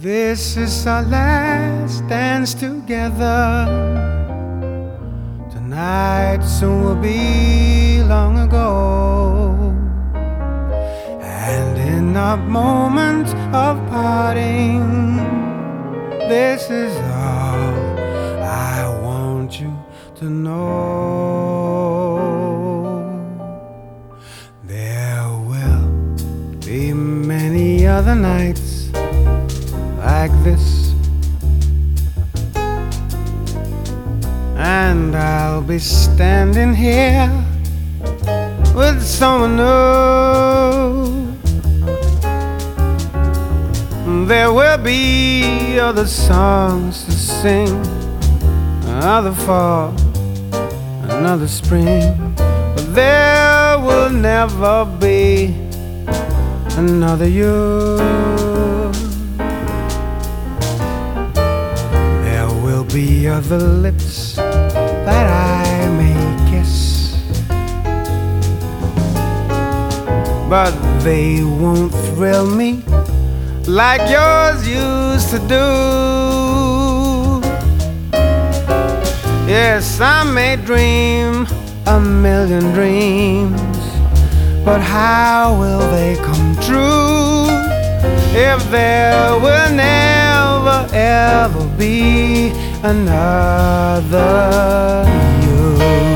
This is our last dance together. Tonight soon will be long ago, and in our moment of parting, this is all I want you to know. There will be many other nights like this, and I'll be standing here with someone new. There will be other songs to sing, another fall, another spring, but there will never be another you. There will be other lips that I may kiss, but they won't thrill me like yours used to do. Yes, I may dream a million dreams, but how will they come true if there will never ever be another you?